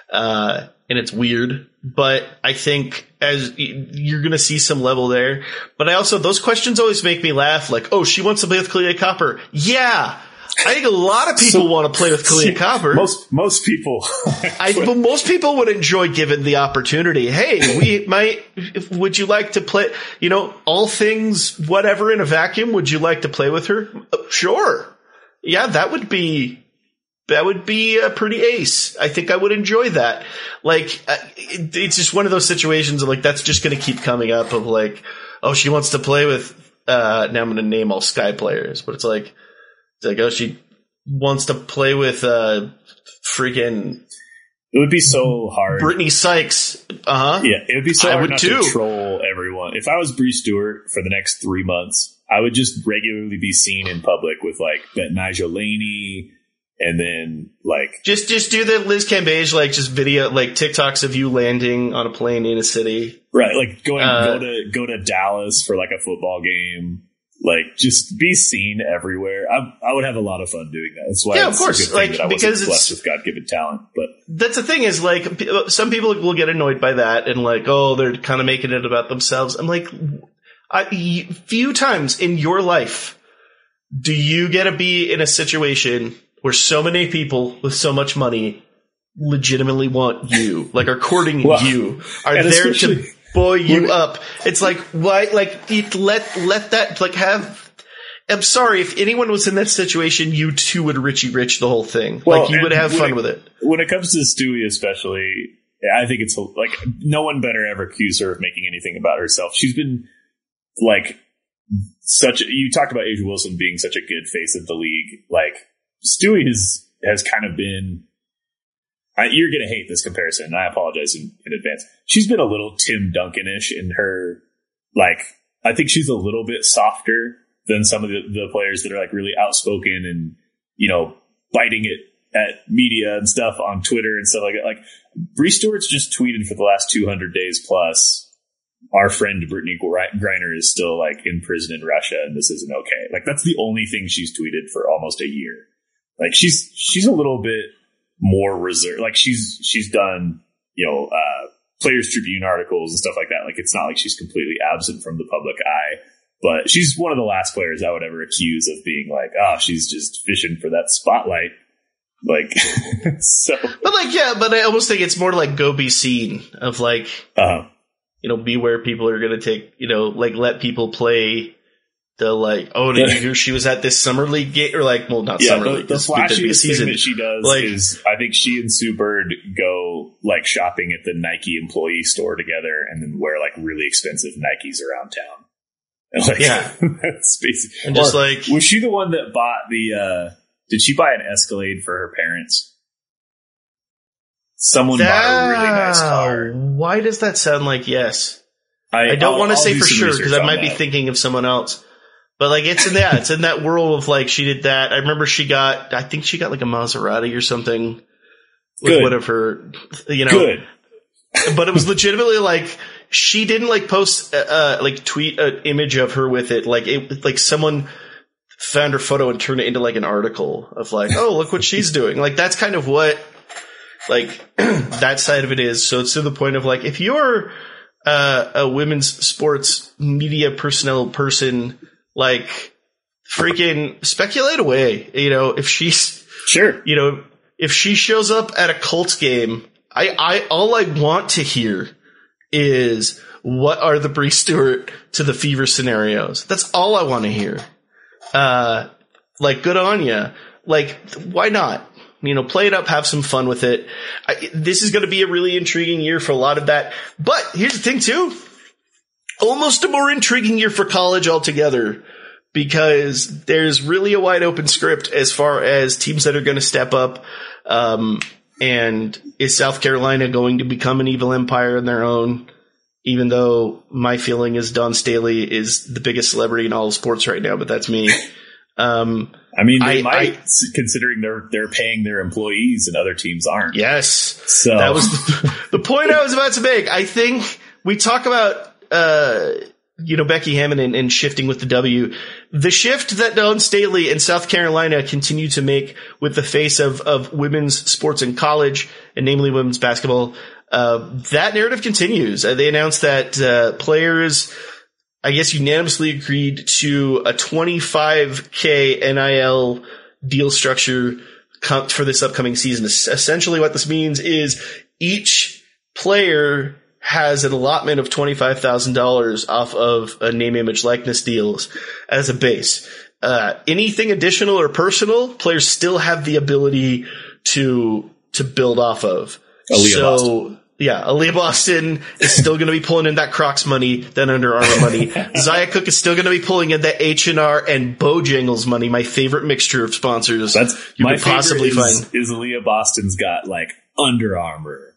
Uh, and it's weird, but I think as you're going to see some level there, but I also, those questions always make me laugh. Like, oh, she wants to play with Kalia Copper. Yeah. I think a lot of people so, want to play with Kalia Copper. Most, most people. I, but most people would enjoy given the opportunity. Hey, we might, would you like to play, you know, all things, whatever in a vacuum, would you like to play with her? Uh, sure. Yeah, that would be, that would be a pretty ace. I think I would enjoy that. Like, uh, it, it's just one of those situations of like, that's just going to keep coming up of like, oh, she wants to play with, uh, now I'm going to name all Sky players, but it's like, it's like, oh, she wants to play with, uh, freaking. It would be so hard. Brittany Sykes. Uh huh. Yeah, it would be so I hard would not too. to troll everyone. If I was Bree Stewart for the next three months, I would just regularly be seen in public with like that Nigel Laney, and then like just just do the Liz Cambage like just video like TikToks of you landing on a plane in a city, right? Like going uh, go to go to Dallas for like a football game. Like just be seen everywhere. I, I would have a lot of fun doing that. That's why, yeah, it's of course, a good thing like that I because wasn't blessed with God-given talent. But that's the thing is like some people will get annoyed by that and like, oh, they're kind of making it about themselves. I'm like, I, few times in your life do you get to be in a situation where so many people with so much money legitimately want you, like are courting well, you, are there to buoy you up. It's like, why, like, let, let that, like, have, I'm sorry, if anyone was in that situation, you too would Richie Rich the whole thing. Well, like, you would have fun it, with it. When it comes to Stewie especially, I think it's, like, no one better ever accuse her of making anything about herself. She's been, like, such, you talked about Asia Wilson being such a good face of the league. Like, Stewie has, has kind of been, I, you're going to hate this comparison, and I apologize in, in advance. She's been a little Tim Duncan-ish in her, like, I think she's a little bit softer than some of the, the players that are, like, really outspoken and, you know, biting it at media and stuff on Twitter and stuff like that. Like, Bree Stewart's just tweeted for the last two hundred days plus, our friend Brittany Griner is still, like, in prison in Russia, and this isn't okay. Like, that's the only thing she's tweeted for almost a year. Like, she's she's a little bit more reserved. Like she's she's done, you know, uh, Players Tribune articles and stuff like that. Like it's not like she's completely absent from the public eye, but she's one of the last players I would ever accuse of being like, oh, she's just fishing for that spotlight. Like, so. But like, yeah, but I almost think it's more like go be seen of like, uh-huh. you know, be where people are going to take, you know, like let people play. The like, oh, did you hear she was at this summer league game? Or like, well, not yeah, summer the, league. The flashiest thing that she does like, is, I think she and Sue Bird go like shopping at the Nike employee store together, and then wear like really expensive Nikes around town. And like, yeah, that's basically. And just like, was she the one that bought the? uh Did she buy an Escalade for her parents? Someone that, bought a really nice car. Why does that sound like yes? I, I don't want to say do for sure because I might that. be thinking of someone else. But like it's in that it's in that world of like she did that. I remember she got I think she got like a Maserati or something with Good. one of her, you know. Good. But it was legitimately like she didn't like post uh, uh like tweet an image of her with it. Like it like someone found her photo and turned it into like an article of like, oh, look what she's doing. Like that's kind of what like that side of it is. So it's to the point of like if you're uh, a women's sports media personnel person. Like, freaking speculate away. You know, if she's sure, you know, if she shows up at a Colts game, I, I, all I want to hear is what are the Bree Stewart to the Fever scenarios. That's all I want to hear. Uh, like, good on ya. Like, why not? You know, play it up, have some fun with it. I, this is going to be a really intriguing year for a lot of that. But here's the thing, too. Almost a more intriguing year for college altogether, because there's really a wide open script as far as teams that are going to step up. Um, and is South Carolina going to become an evil empire in their own? Even though my feeling is Don Staley is the biggest celebrity in all of sports right now, but that's me. Um, I mean, they I, might, I, considering they're they're paying their employees and other teams aren't. Yes, so that was the, the point I was about to make. I think we talk about uh, you know Becky Hammon and, and shifting with the W. The shift that Don Staley and South Carolina continue to make with the face of of women's sports in college, and namely women's basketball, uh, that narrative continues. Uh, they announced that uh, players, I guess, unanimously agreed to a twenty-five K N I L deal structure for this upcoming season. Essentially what this means is each player has an allotment of twenty-five thousand dollars off of a name, image, likeness deals as a base. Uh, anything additional or personal, players still have the ability to, to build off of. Aaliyah so, Boston. Yeah, Aaliyah Boston is still going to be pulling in that Crocs money, that Under Armour money. Zaya Cook is still going to be pulling in that H and R and Bojangles money, my favorite mixture of sponsors That's you my could possibly favorite is, find. is Aaliyah Boston's got like Under Armour,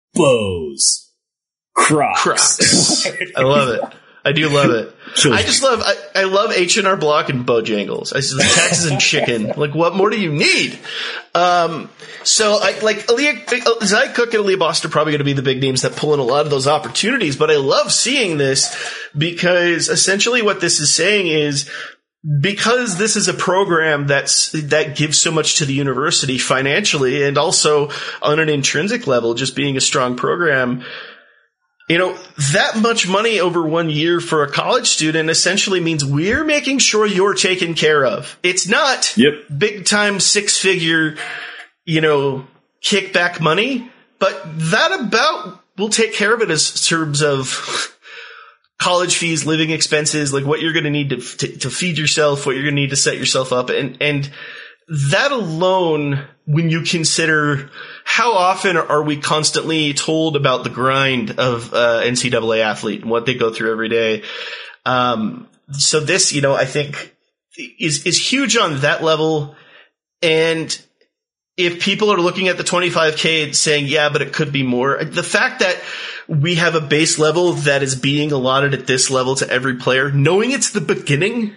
Bose, Crocs. Crocs. I love it. I do love it. I just love, I, I love H and R Block and Bojangles. I said the Texas and chicken. Like, what more do you need? Um, so I, like, Aaliyah, Zaya Cook and Aaliyah Boston are probably going to be the big names that pull in a lot of those opportunities, but I love seeing this because essentially what this is saying is, because this is a program that's, that gives so much to the university financially and also on an intrinsic level, just being a strong program, you know, that much money over one year for a college student essentially means we're making sure you're taken care of. It's not yep. big time six figure, you know, kickback money, but that about will take care of it as terms of college fees, living expenses, like what you're going to need to, to to feed yourself, what you're going to need to set yourself up. And, and that alone, when you consider how often are we constantly told about the grind of uh, N C double A athlete and what they go through every day. Um, so this, you know, I think is, is huge on that level. And if people are looking at the twenty-five K saying, yeah, but it could be more, the fact that we have a base level that is being allotted at this level to every player, knowing it's the beginning,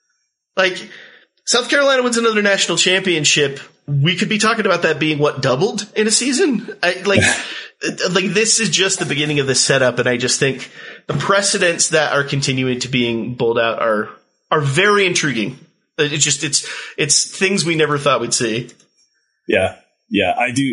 like South Carolina wins another national championship, we could be talking about that being what, doubled in a season? I, like, like this is just the beginning of the setup, and I just think the precedents that are continuing to being bowled out are are very intriguing. It's just it's it's things we never thought we'd see. Yeah, yeah, I do.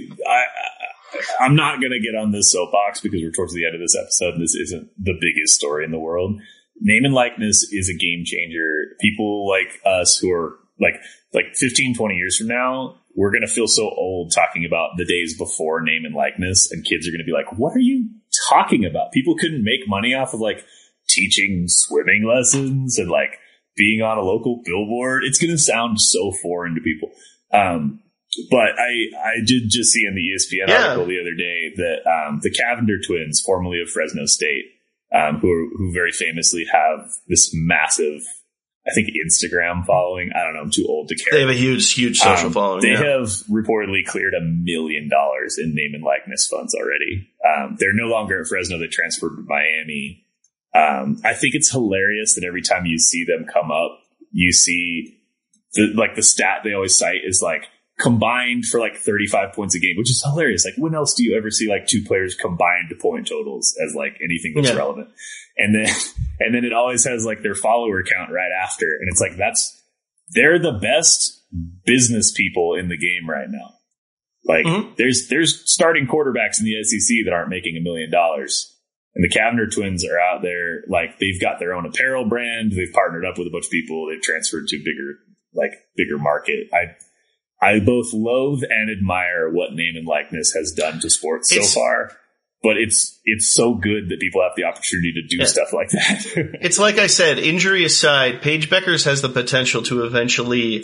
I, I'm not going to get on this soapbox because we're towards the end of this episode, and this isn't the biggest story in the world. Name and likeness is a game changer. People like us who are like like fifteen, twenty years from now, we're going to feel so old talking about the days before name and likeness, and kids are going to be like, what are you talking about? People couldn't make money off of like teaching swimming lessons and like being on a local billboard. It's going to sound so foreign to people. Um, But I, I did just see in the E S P N yeah. article the other day that um, the Cavender twins, formerly of Fresno State, um, who are, who very famously have this massive, I think, Instagram following. I don't know. I'm too old to care. They have a huge, huge social um, following. They yeah. have reportedly cleared a million dollars in name and likeness funds already. Um, they're no longer at Fresno. They transferred to Miami. Um, I think it's hilarious that every time you see them come up, you see the, like the stat they always cite is like, combined for like thirty-five points a game, which is hilarious. Like, when else do you ever see like two players combined point totals as like anything that's yeah. relevant? And then, and then it always has like their follower count right after. And it's like, that's, they're the best business people in the game right now. Like mm-hmm. there's, there's starting quarterbacks in the S E C that aren't making a million dollars. And the Cavender twins are out there. Like, they've got their own apparel brand. They've partnered up with a bunch of people. They've transferred to bigger, like bigger market. I, I both loathe and admire what name and likeness has done to sports so it's, far, but it's it's so good that people have the opportunity to do yeah. stuff like that. It's like I said, injury aside, Paige Beckers has the potential to eventually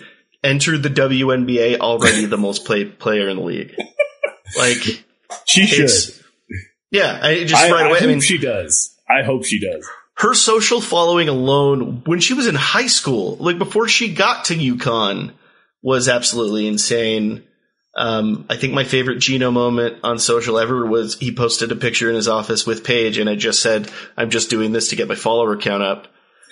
entered the W N B A already the most played player in the league. Like she should. Yeah, I just I, right I away. hope I mean, she does. I hope she does. Her social following alone, when she was in high school, like before she got to UConn, was absolutely insane. Um, I think my favorite Gino moment on social ever was he posted a picture in his office with Paige, and I just said, "I'm just doing this to get my follower count up."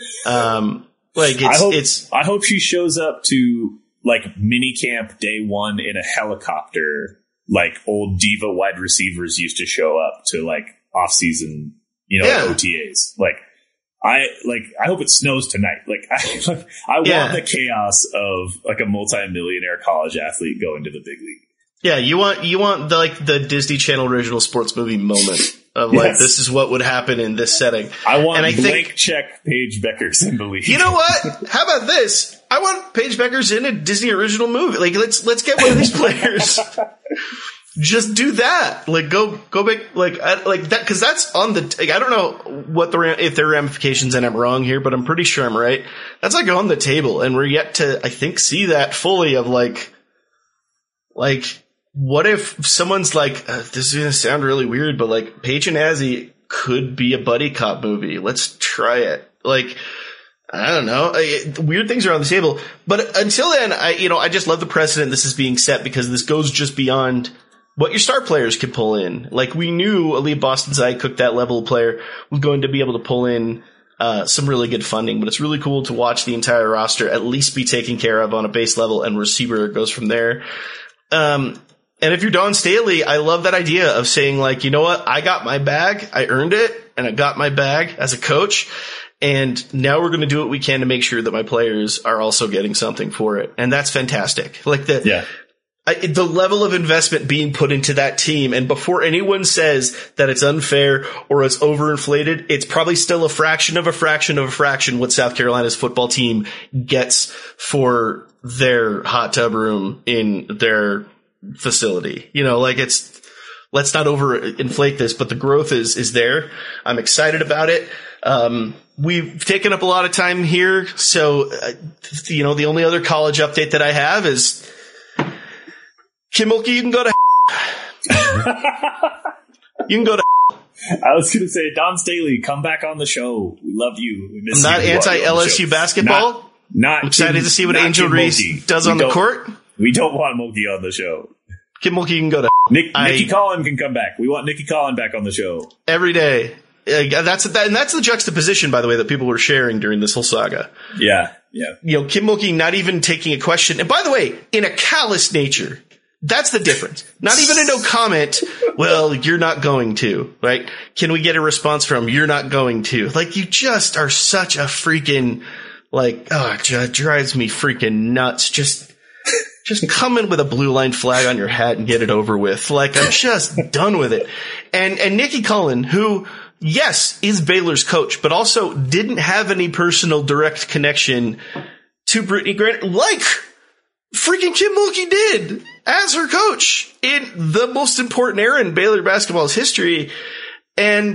Um, like it's, I hope, it's. I hope she shows up to like mini camp day one in a helicopter, like old diva wide receivers used to show up to like off season, you know, Yeah. like O T As. Like I like. I hope it snows tonight. Like I, like, I Yeah. want the chaos of like a multi-millionaire college athlete going to the big league. Yeah, you want you want the, like the Disney Channel original sports movie moment of like Yes. this is what would happen in this setting. I want and I blank think, check Paige Beckers in the league. you know what? How about this? I want Paige Beckers in a Disney original movie. Like let's let's get one of these players. Just do that. Like go go back like I, like that because that's on the. Like, I don't know what the if there are ramifications and I'm wrong here, but I'm pretty sure I'm right. That's like on the table, and we're yet to I think see that fully of like like. What if someone's like, uh, this is going to sound really weird, but like Paige and Azzy could be a buddy cop movie. Let's try it. Like, I don't know. I, weird things are on the table. But until then, I, you know, I just love the precedent this is being set because this goes just beyond what your star players could pull in. Like we knew Aaliyah Boston-Zai Cook, that level of player, was going to be able to pull in uh, some really good funding. But it's really cool to watch the entire roster at least be taken care of on a base level and receiver goes from there. Um, And if you're Dawn Staley, I love that idea of saying like, you know what? I got my bag. I earned it and I got my bag as a coach. And now we're going to do what we can to make sure that my players are also getting something for it. And that's fantastic. Like the, Yeah. I, the level of investment being put into that team. And before anyone says that it's unfair or it's overinflated, it's probably still a fraction of a fraction of a fraction what South Carolina's football team gets for their hot tub room in their facility. You know, like it's, let's not overinflate this, but the growth is, is there. I'm excited about it. Um, we've taken up a lot of time here. So, uh, you know, the only other college update that I have is Kim Mulkey, you can go to you can go to I was going to say, Dawn Staley, come back on the show. We love you. We miss not you. anti-L S U basketball. Not, not I'm excited Kim, to see what not Angel Kim Reese Mulkey. does We on the don't- court. We don't want Mulkey on the show. Kim Mulkey, you can go to Nick, I- Nikki Collin can come back. We want Nikki Collin back on the show. every day. Uh, that's that, and that's the juxtaposition, by the way, that people were sharing during this whole saga. Yeah, yeah. You know, Kim Mulkey not even taking a question. And by the way, in a callous nature, that's the difference. Not even a no comment. Well, you're not going to, right? Can we get a response from you're not going to? Like, you just are such a freaking, like, oh, it just drives me freaking nuts. Just, just come in with a blue line flag on your hat and get it over with. Like, I'm just done with it. And, and Nikki Cullen, who, yes, is Baylor's coach, but also didn't have any personal direct connection to Brittany Grant, like freaking Kim Mulkey did as her coach in the most important era in Baylor basketball's history. And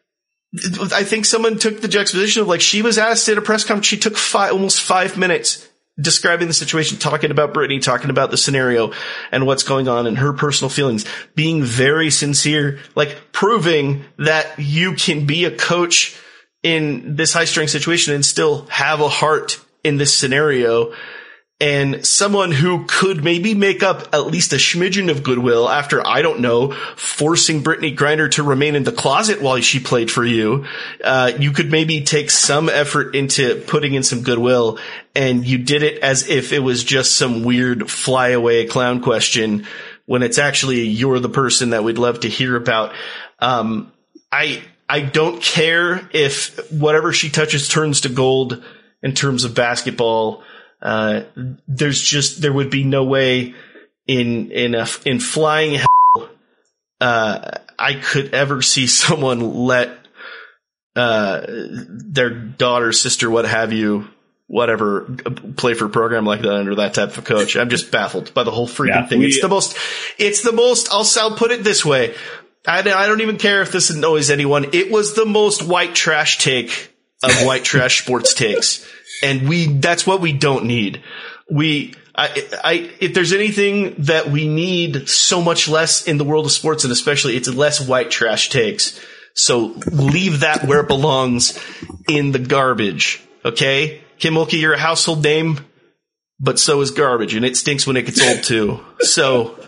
I think someone took the juxtaposition of like, she was asked at a press conference, she took five, almost five minutes describing the situation, talking about Brittany, talking about the scenario and what's going on and her personal feelings, being very sincere, like proving that you can be a coach in this high strength situation and still have a heart in this scenario. And someone who could maybe make up at least a smidgen of goodwill after, I don't know, forcing Brittany Griner to remain in the closet while she played for you. Uh, you could maybe take some effort into putting in some goodwill, and you did it as if it was just some weird flyaway clown question when it's actually you're the person that we'd love to hear about. Um, I, I don't care if whatever she touches turns to gold in terms of basketball. Uh, there's just, there would be no way in, in a, in flying hell, uh, I could ever see someone let, uh, their daughter, sister, what have you, whatever, play for a program like that under that type of coach. I'm just baffled by the whole freaking Yeah, thing. we, It's the most, it's the most, I'll, I'll put it this way. I, I don't even care if this annoys anyone. It was the most white trash take of white trash sports takes. And we, that's what we don't need. We, I, I, if there's anything that we need so much less in the world of sports, and especially it's less white trash takes. So leave that where it belongs, in the garbage. Okay? Kim Mulkey, you're a household name, but so is garbage, and it stinks when it gets old too. So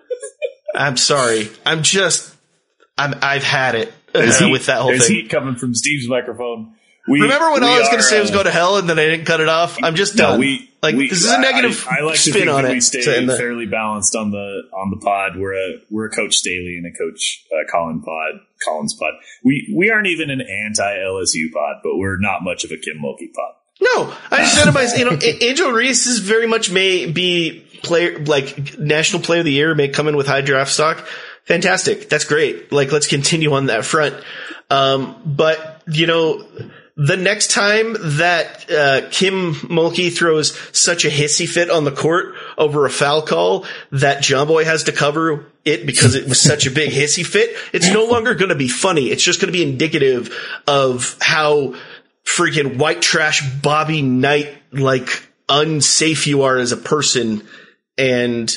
I'm sorry. I'm just, I'm, I've had it uh, heat, with that whole there's thing. Heat coming from Steve's microphone. We, Remember when we all I was going to are, say was uh, go to hell, and then I didn't cut it off? I'm just done. No, we, like we, this is a negative I, I like spin to think on that it. we stay to end the- fairly balanced on the on the pod. We're a we're a Coach Staley and a Coach uh, Colin pod, Collins pod. We we aren't even an anti L S U pod, but we're not much of a Kim Mulkey pod. No, I just said to myself, you know, Angel Reese is very much may be player like national player of the year, may come in with high draft stock. Fantastic, that's great. Like, let's continue on that front. Um, but you know. The next time that uh, Kim Mulkey throws such a hissy fit on the court over a foul call that John Boy has to cover it because it was such a big hissy fit, it's no longer going to be funny. It's just going to be indicative of how freaking white trash Bobby Knight, like, unsafe you are as a person. And,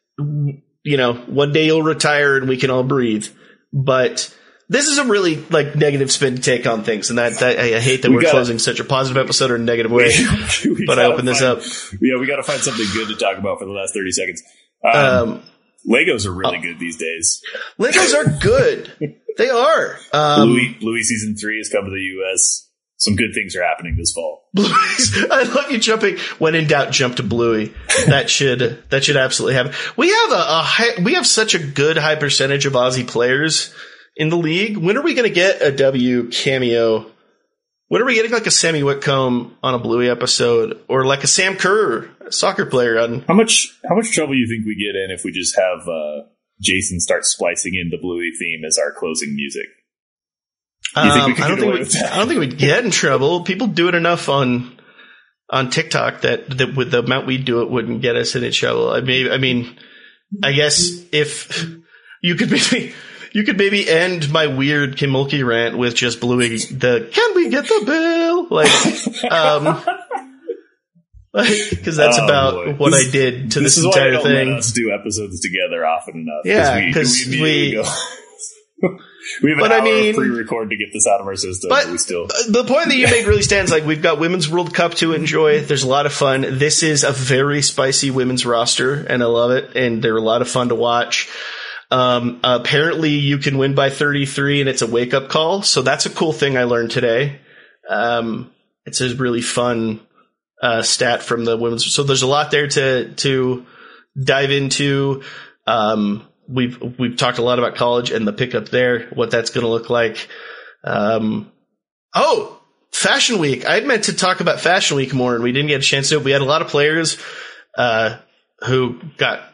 you know, one day you'll retire and we can all breathe. But this is a really like negative spin to take on things, and that, that I, I hate that we we're gotta, closing such a positive episode in a negative way. We, we but I open this find, up. Yeah, we got to find something good to talk about for the last thirty seconds. Um, um, Legos are really uh, good these days. Legos are good. They are. Um, Bluey, Bluey season three has come to the U S. Some good things are happening this fall. Bluey's, I love you jumping. When in doubt, jump to Bluey. That should that should absolutely happen. We have a, a high, we have such a good high percentage of Aussie players in the league. When are we going to get a W cameo? When are we getting like a Sammy Whitcomb on a Bluey episode, or like a Sam Kerr, a soccer player? On how much how much trouble do you think we get in if we just have uh, Jason start splicing in the Bluey theme as our closing music? Um, I don't think we, I don't think we'd get in trouble. People do it enough on on TikTok that, that with the amount we do it wouldn't get us in trouble. I mean, I mean, I guess if you could maybe. You could maybe end my weird Kim Mulkey rant with just Bluey the "Can we get the bill?" Like, um, because that's oh, about boy. what this, I did to this, this entire is why thing. Let us do episodes together often enough. Yeah, because we, we, we, we have an but hour I mean, of pre-record to get this out of our system. But, but we still, the point that you made really stands. Like, we've got Women's World Cup to enjoy. There's a lot of fun. This is a very spicy women's roster, and I love it. And they're a lot of fun to watch. Um, apparently you can win by thirty-three and it's a wake up call. So that's a cool thing I learned today. Um, it's a really fun, uh, stat from the women's. So there's a lot there to, to dive into. Um, we've, we've talked a lot about college and the pickup there, what that's going to look like. Um, oh, Fashion Week. I meant to talk about Fashion Week more and we didn't get a chance to. We had a lot of players, uh, who got,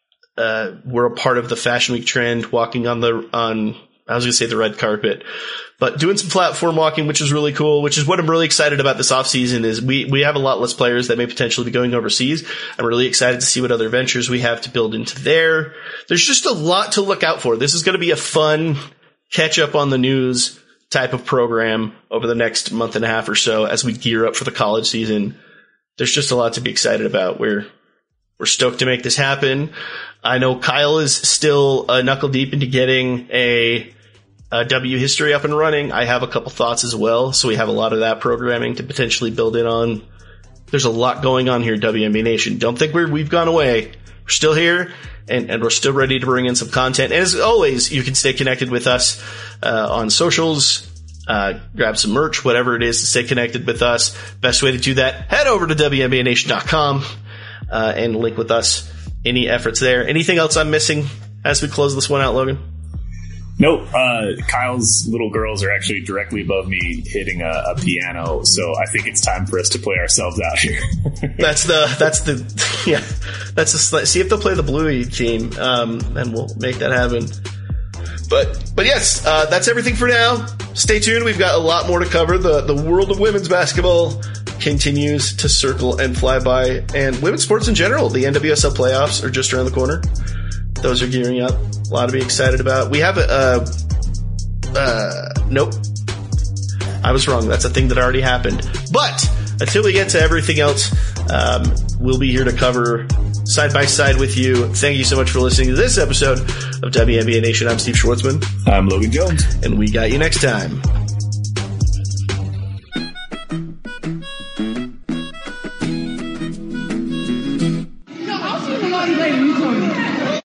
Uh, we're a part of the Fashion Week trend, walking on the, on, I was going to say the red carpet, but doing some platform walking, which is really cool, which is what I'm really excited about this off season is we, we have a lot less players that may potentially be going overseas. I'm really excited to see what other ventures we have to build into there. There's just a lot to look out for. This is going to be a fun catch up on the news type of program over the next month and a half or so as we gear up for the college season. There's just a lot to be excited about. We're, we're stoked to make this happen. I know Kyle is still uh, knuckle deep into getting a, a W history up and running. I have a couple thoughts as well, so we have a lot of that programming to potentially build in on. There's a lot going on here, W N B A Nation. Don't think we're, we've gone away. We're still here, and, and we're still ready to bring in some content. And as always, you can stay connected with us uh, on socials. Uh, grab some merch, whatever it is to stay connected with us. Best way to do that, head over to W N B A nation dot com uh, and link with us. Any efforts there? Anything else I'm missing as we close this one out, Logan? Nope. Uh, Kyle's little girls are actually directly above me hitting a, a piano, so I think it's time for us to play ourselves out here. that's the, that's the, yeah, that's the, see if they'll play the Bluey team, um, and we'll make that happen. But, but yes, uh, that's everything for now. Stay tuned. We've got a lot more to cover. The, the world of women's basketball continues to circle and fly by, and women's sports in general. The N W S L playoffs are just around the corner. Those are gearing up. A lot to be excited about. We have a, uh, uh, nope. I was wrong. That's a thing that already happened. But until we get to everything else, um, we'll be here to cover side by side with you. Thank you so much for listening to this episode of W N B A Nation. I'm Steve Schwartzman. I'm Logan Jones. And we got you next time. I'll see you later. You told me.